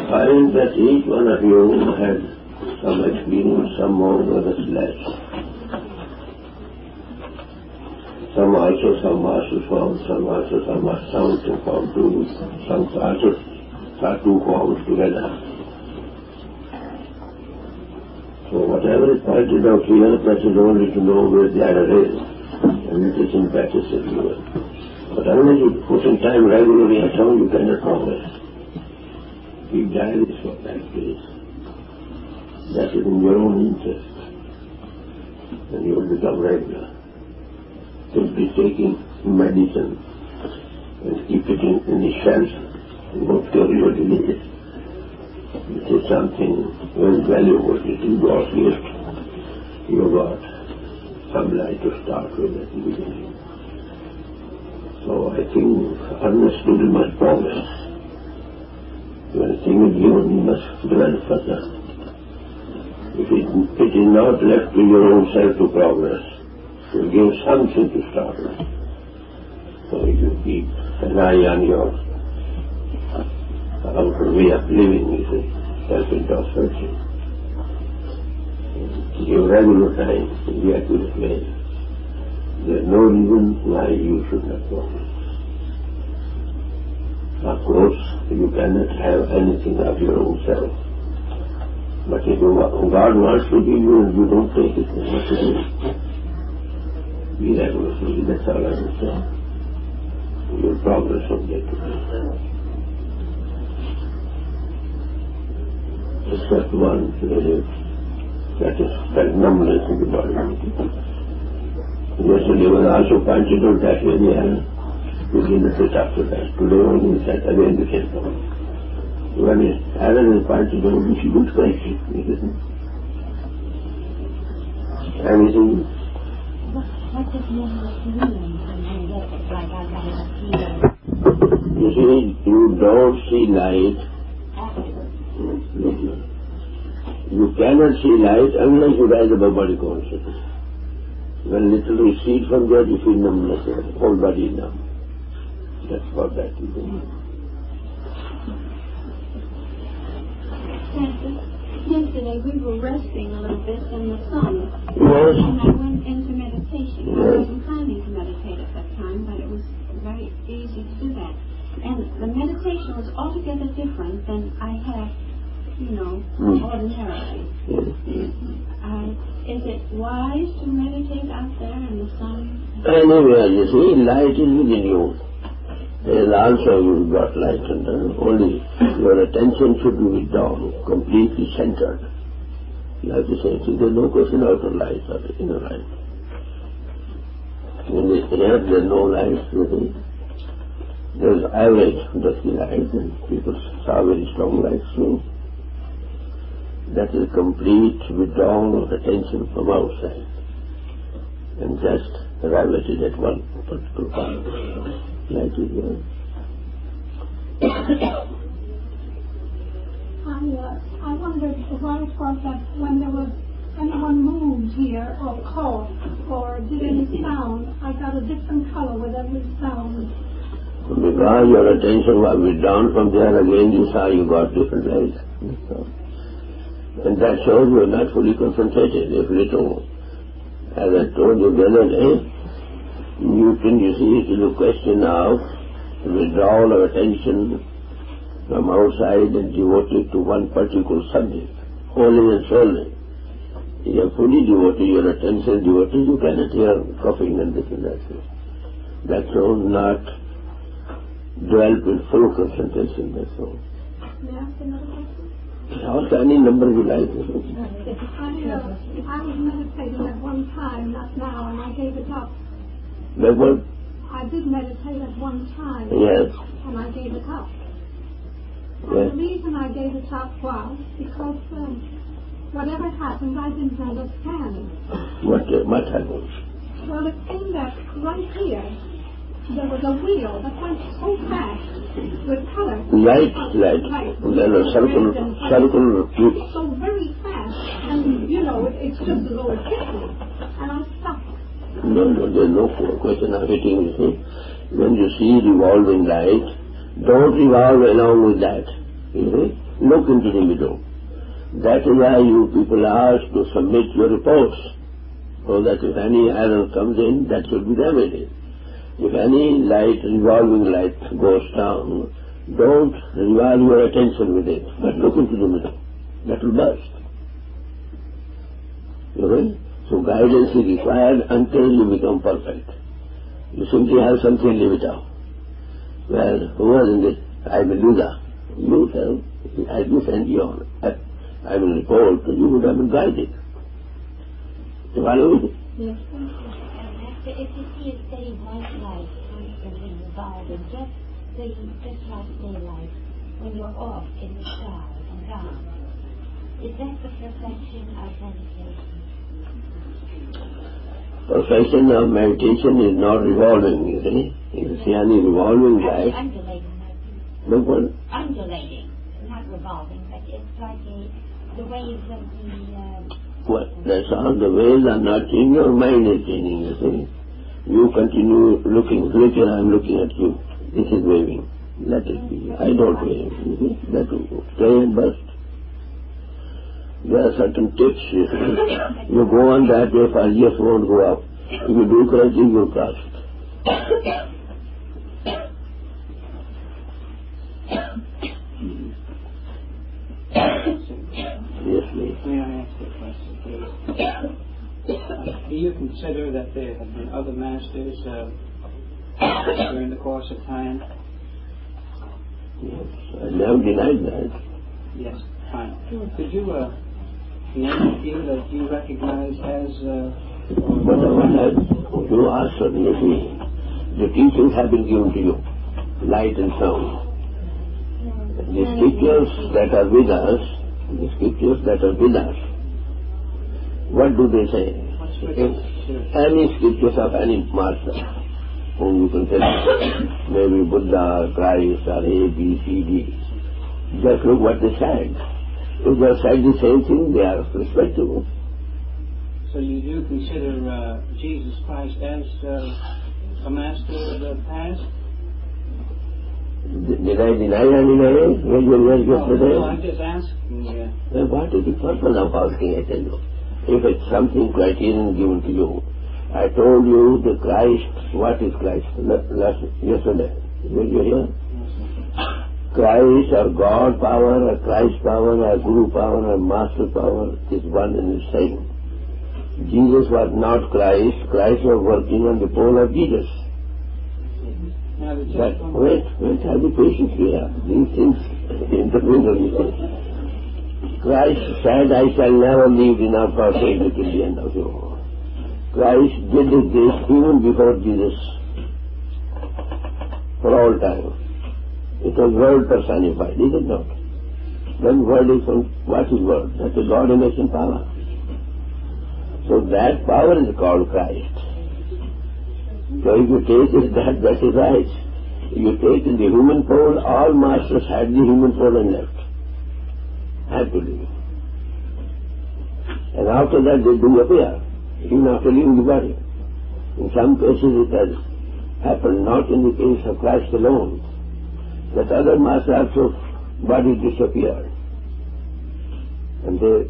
find that each one of you had some experience, some more, others less. Some also some master forms, some also some sound to form too, some also are two forms together. So whatever is pointed out here, that is only to know where the other is, and it is in practice everywhere. But unless you put in time regularly at home, you cannot progress. Keep diaries for that, please. That is in your own interest, and you will become regular. Simply taking medicine and keep it in the shelf and don't carry your disease. This is something very valuable. It is God's gift. You got some light to start with at the beginning. So I think earnest student must progress. When a thing is given, you must develop further. If it is not left to your own self to progress, you give something to start with. So if you keep an eye on your outer way of living, you see, self-introspection, give regular time in the accurate way, there is no reason why you should not progress. Of course, you cannot have anything of your own self. But if God wants to give you and you don't take it, then what to do? Be regular, that's all I will say. You will progress from day to day. Except one, that is felt numbness in the body. Yesterday was also pointed out that way, we didn't sit after that. Today only we said again the same thing. When Alan is pointed out, we should good question, isn't it? Anything? What does numbness mean when you get it like I got it here? You see, you don't see light. You cannot see light unless you rise above body consciousness. When little recede from there, you feel numbness there. Whole body is numb. That's what that is. Yesterday we were resting a little bit in the sun. Yes. And I went into meditation. Yes. I wasn't planning to meditate at that time, but it was very easy to do that. And the meditation was altogether different than I have, ordinarily. Is it wise to meditate out there in the sun? Anywhere, you see, light is within you. There is also you've got light under. Only your attention should be withdrawn, completely centered. You have to say, there's no question outer light or inner light. In the air, there's no light, you see. There's average dusky light, and people saw very strong light soon. That is complete withdrawal of attention from outside, and just riveted at one particular point. Light is there. I wondered why it was that when there was anyone moved here or coughed or did any sound, I got a different color with every sound. Because your attention was withdrawn from there, again you saw you got different light. And that shows you are not fully concentrated. If little, as I told you the other day, you see, it is a question of withdrawal of attention from outside and devoted to one particular subject, wholly and solely. If you have fully devoted your attention, you cannot hear coughing and this and that. That shows not dwell with full concentration, that's all. May I ask another question? Also, any number you like. I was meditating at one time, not now, and I gave it up. Backward? I did meditate at one time. Yes. And I gave it up. Yes. And the reason I gave it up was because whatever happened, I didn't understand. What happened? Well, it seemed that right here, there was a wheel that went so fast with color. Light. Then a circle. So very fast. And, it's just as though it hit me. And I stopped. No, there's no question of hitting, you see. When you see revolving light, don't revolve along with that, you see. Look into the middle. That is why you people are asked to submit your reports, so that if any error comes in, that should be remedied. If any light, revolving light, goes down, don't revolve your attention with it, but look into the middle. That will burst. Okay? So guidance is required until you become perfect. You simply have something, leave it out. Well, who was in this? I will do that. You tell, as you send your, I will report, you would have been guided. You follow me? Yes. If you see a steady white light constantly revolving, just like daylight, when you're off in the sky and down, is that the perfection of meditation? Perfection of meditation is not revolving, you see. If you see any revolving light. Undulating. No one. Undulating, not revolving, but it's like the waves of the... Well, that's all. The waves are not changing, your mind is changing, you see. You continue looking. Later I am looking at you. This is waving. Let it be. I don't wave. You see? That will go. Stay and burst. There are certain tips, you see. You go on that way, for just won't go up. If you do correctly, you will cross it. Yes, please. May I ask a question, please? Do you consider that there have been other masters during the course of time? Yes, I never denied that. Yes, fine. Could you name a few that you recognize as... you asked for the teachings have been given to you, light and sound. The scriptures that are with us, what do they say? Any scriptures of any master, whom you can tell, maybe Buddha, Christ, or A, B, C, D, just look what they said. If they have said the same thing, they are respectable. So you do consider Jesus Christ as a master of the past? Did I deny anything? When you were yesterday? No, I'm just asking. Well, what is the purpose of asking, I tell you? If it's something criterion given to you, I told you the Christ, what is Christ? Yesterday. Did you hear? Christ or God power or Christ power or Guru power or Master power is one and the same. Jesus was not Christ. Christ was working on the pole of Jesus. But wait, have the patience here. These things intermingle. Christ said, I shall never leave thee nor forsake thee till the end of the world. Christ did this even before Jesus. For all time. It was Word personified, is it not? Then Word is from, what is Word? That's a God-emission power. So that power is called Christ. So if you take it that is right. If you take the human pole, all masters had the human pole and left. Had to leave. And after that they do appear, even after leaving the body. In some cases it has happened, not in the case of Christ alone, that other masters also body disappeared. And they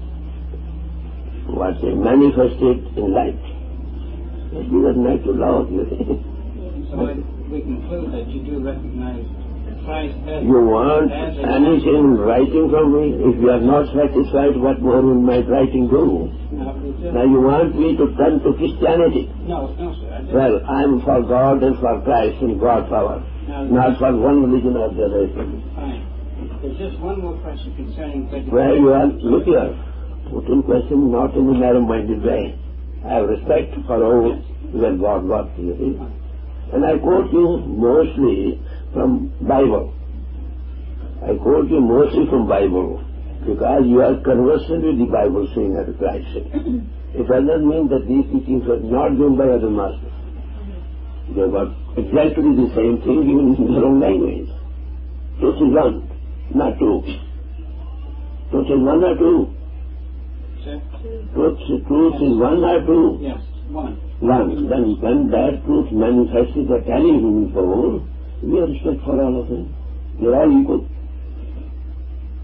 manifested in light. It was natural law. So we conclude that you do recognize Christ as... You want anything in writing from me? If you are not satisfied, what more will my writing do? Now you want me to turn to Christianity? No, sir. Well, I am for God and for Christ and God power, not for one religion or the other. Fine. There's just one more question concerning... Well, you are, look here, put in question not in a narrow-minded way. I have respect for all where God works, you see. And I quote you mostly from Bible. I quote you mostly from Bible because you are conversant with the Bible saying as Christ said. It does not mean that these teachings were not given by other masters. They were exactly the same thing given in their own language. Truth is one, not two. Truth is one or two. Truth is one or two? Yes, one. One. Then when that truth manifested at any human soul, we have respect for all of them. They are all equal.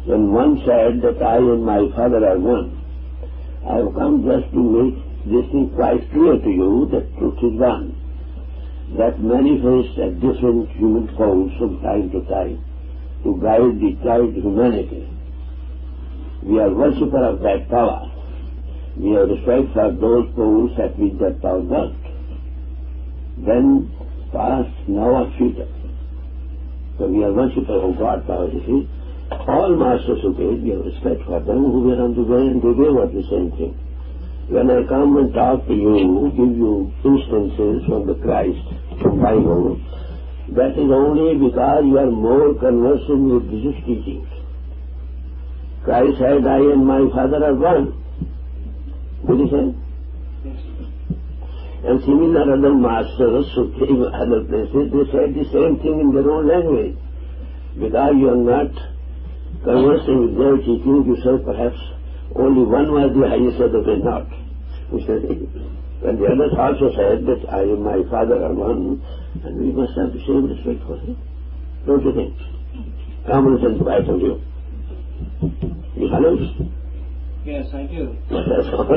When one said that I and my Father are one, I have come just to make this thing quite clear to you that truth is one, that manifests at different human forms from time to time to guide the tried humanity. We are worshipper of that power. We have respect for those souls at which that power worked. Then, past, now, or future. So we are worshipper of God power, you see. All masters who came, we have respect for them who were on the way and they gave us the same thing. When I come and talk to you, give you instances from the Christ, from Bible, that is only because you are more conversant with Jesus' teachings. Christ said, I and my Father are one. Did he say? And similar other masters who came other places, they said the same thing in their own language. Because you are not conversing with their teaching, you say perhaps only one was the highest, other was not. When the others also said that I and my Father are one, and we must have the same respect for him. Don't you think? Common sense right of you. You follow? Yes, I do. That's all.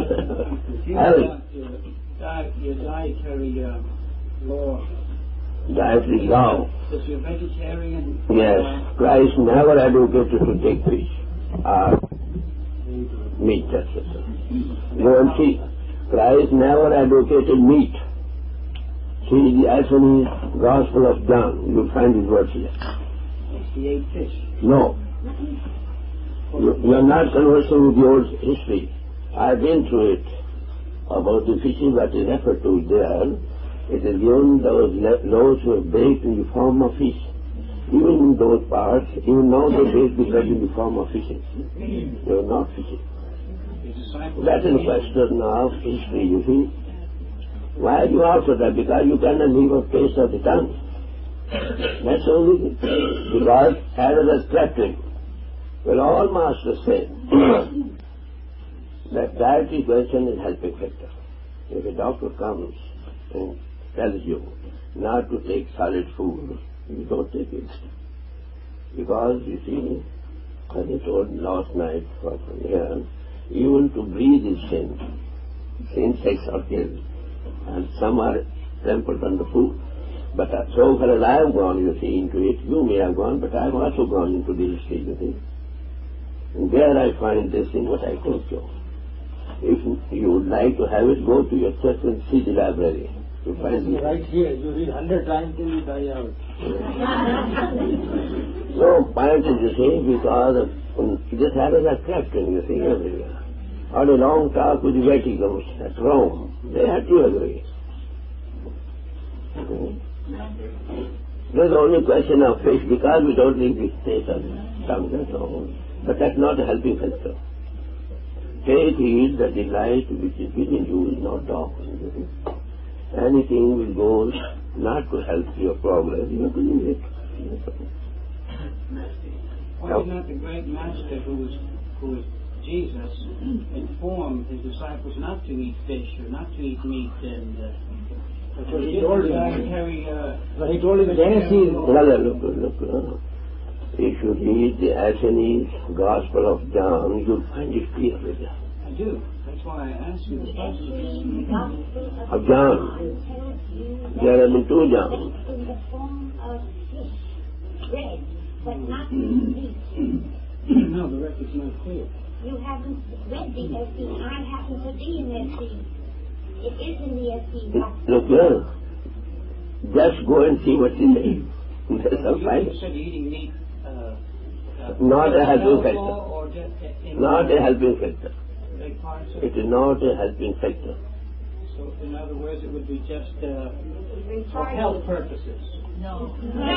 Your dietary law. Dietary law. Is you vegetarian? Yes. Christ never advocated to take fish or meat, etc. Go and see. Christ never advocated meat. See the Anthony Gospel of John. You'll find his words here. He ate fish. No. You are not conversing with the old history. I've been through it. About the fishing that is referred to there, it is given those loaves were baked in the form of fish. Even in those parts, even now they bake the bread in the form of fishing. They were not fishing. That is a question of history, you see. Why are you after that? Because you cannot leave a taste of the tongue. That's only because Herod has crept in. Well, all masters say that dietary question is helping factor. If a doctor comes and tells you not to take solid food, you don't take it. Because, you see, as I told last night from here, even to breathe is sin. Insects are killed, and some are trampled on the food. But so far as I have gone, you see, into it, you may have gone, but I have also gone into the history, you see. And there I find this in what I told you. If you would like to have it, go to your church and see the library. You find it. Right here, you read 100 times till you die out. No, point is, you see, because this habit are crept in, you see, everywhere. I had a long talk with the Vaticans at Rome. They had to agree. There's only question of fish, because we don't need the taste of tongue, that's all. But that's not a helping factor. Take heed that the light which is within you is not darkened. Anything will go not to help your progress, you have to leave it. Why did not the great master who was Jesus inform his disciples not to eat fish or not to eat meat and But he told him. But he told him Genesis. Look. If you read the Athenian Gospel of John, you'll find it clearly there. I do. That's why I asked you the question. Of John. There have been two Johns. In the form of fish, bread, but not meat. No, the record's not clear. You haven't read the SE. I happen to be in SE. It is in the SE. Look here. Just go and see what he says. That's all fine. You said eating meat. Not a helping factor. Not a helping factor. It is not a helping factor. So, in other words, it would be just for health purposes. No.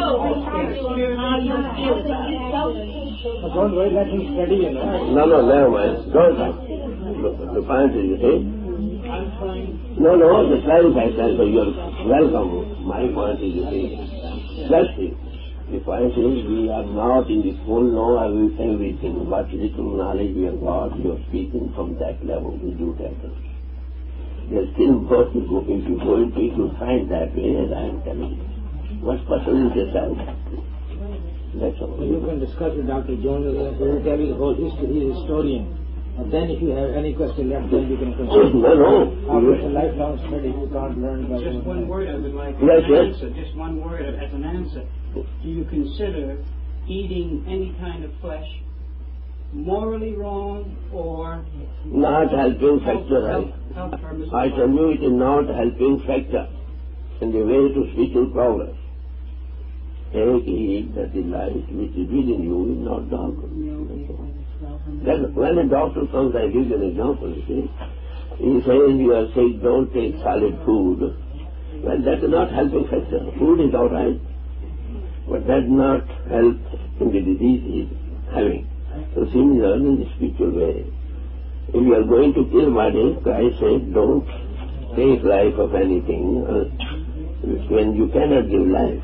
Don't wait, let him study, you know. No, never mind. Don't. Look, the point is, you see. I'm trying. No, the clarify that, so you're welcome. My point is, you see. Just see. The point is, we are not in the full know of everything. What little knowledge we have got, you are speaking from that level with due deference. There's still more to go. If you go into it, you'll find that way, as I am telling you. What person is yourself? That's all. Well, you can discuss with Dr. Jones, he will tell you the whole history, he's a historian. And then if you have any question left, then you can continue. No. After a lifelong study, you can't learn by Just one word I would like Yes, as yes. an answer. Just one word as an answer. Do you consider eating any kind of flesh morally wrong or Not helping factor. health purposes? I tell you, it is not helping factor in the way to spiritual progress. Take heed that the light which is within you is not darkened. Then when a doctor comes, I give you an example, you see. He says you are sick, don't take solid food. Well, that is not helping factor. Food is all right, but that does not help in the disease he is having. So similar in the spiritual way. If you are going to kill body, Christ said, don't take life of anything when you cannot give life.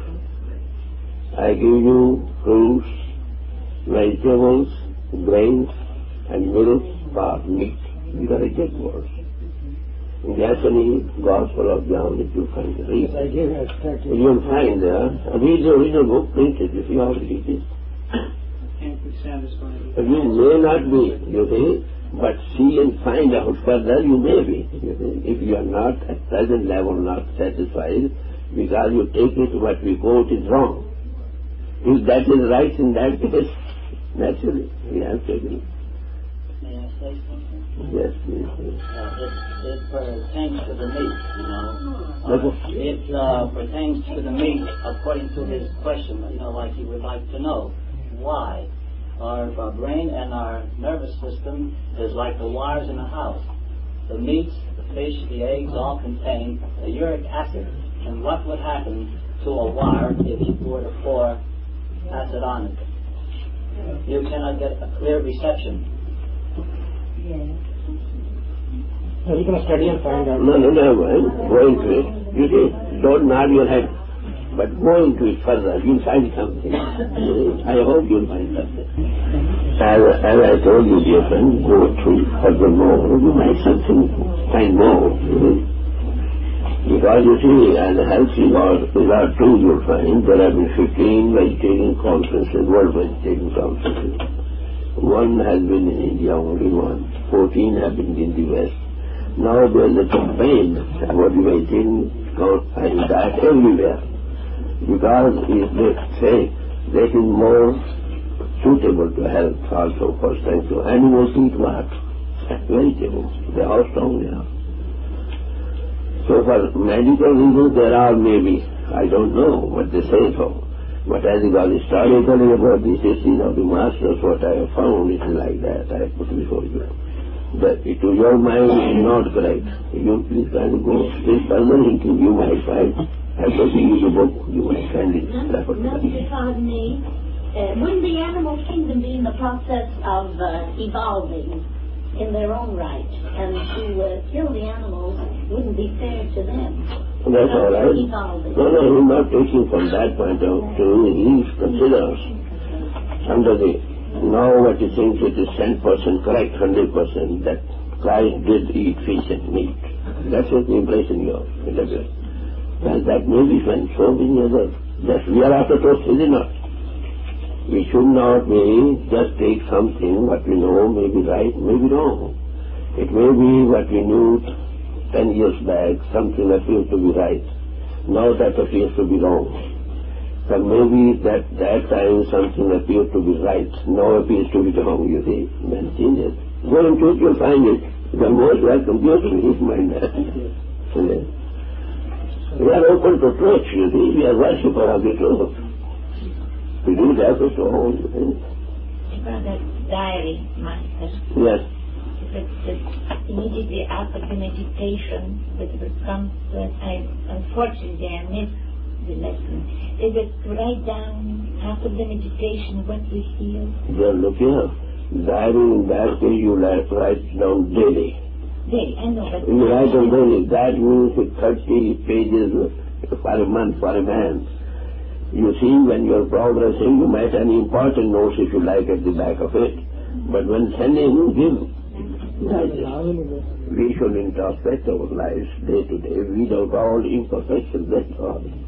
I give you fruits, vegetables, grains, and milk for meat. These are exact words. In the actually Gospel of John, if you find it, read. You'll find there, read the original book printed, if you already read it. Can't be satisfied. You may not be, you see, but see and find out further you may be. You see. If you are not at present level not satisfied, because you take it what we quote is wrong. If that is right in that case, naturally, we have taken it. May I say something? Yes, please. It pertains to the meat, you know. It pertains to the meat according to his question, you know, like he would like to know why our brain and our nervous system is like the wires in a house. The meats, the fish, the eggs all contain a uric acid. And what would happen to a wire if you were to pour acid on it? You cannot get a clear reception. You can study and find out. No, go into it. You see, don't nod your head, but go into it further. You'll find something. I hope you'll find something. As I told you, dear friend, go through furthermore. You might find more. Because you see, as a healthy regard too, you'll find there have been 15 vegetarian conferences, world vegetarian conferences. One has been in India, only one. 14 have been in the West. Now there is a campaign about the vegetarian diet everywhere. Because they say that is more suitable to health also for strength. So animals eat what? Vegetables. They are strong enough. So for medical reasons there are maybe, I don't know what they say so. But as it was historically about the history of the masters, what I have found, it is like that. I put before you. That to your mind is not correct. You please kind of go still further into, you might find. I will give you the book, you might find it. Pardon me. Wouldn't the animal kingdom be in the process of evolving in their own right? And to kill the animals wouldn't be fair to them. That's all right. No, he's not taking from that point of view. He considers under the, now what he thinks it is 10% correct, 100%, that Christ did eat fish and meat. That's what the impression you have. Well, that may be when so many others. That we are after truth, is it not? We should not be just take something what we know may be right, may be wrong. It may be what we knew 10 years back, something appears to be right. Now that appears to be wrong. But maybe that time something appeared to be right, now appears to be wrong, you see. Then change it. Go into it, you'll find it. You are most welcome. Go to his mind. We are open to truth, you see. We are worshippers of the truth. We do that with our own. Brother Diary, Master. Yes. Immediately after the meditation, which was comes, unfortunately I missed the lesson. Is it to write down after the meditation what we feel? Well, look here. Diary in that way you write down daily. Daily, I know, but You write down daily. That means 30 pages for a month for a man. You see, when you're progressing, you might have any important notes if you like at the back of it. But when sending, give. We should introspect our lives day to day without all imperfections, that's all.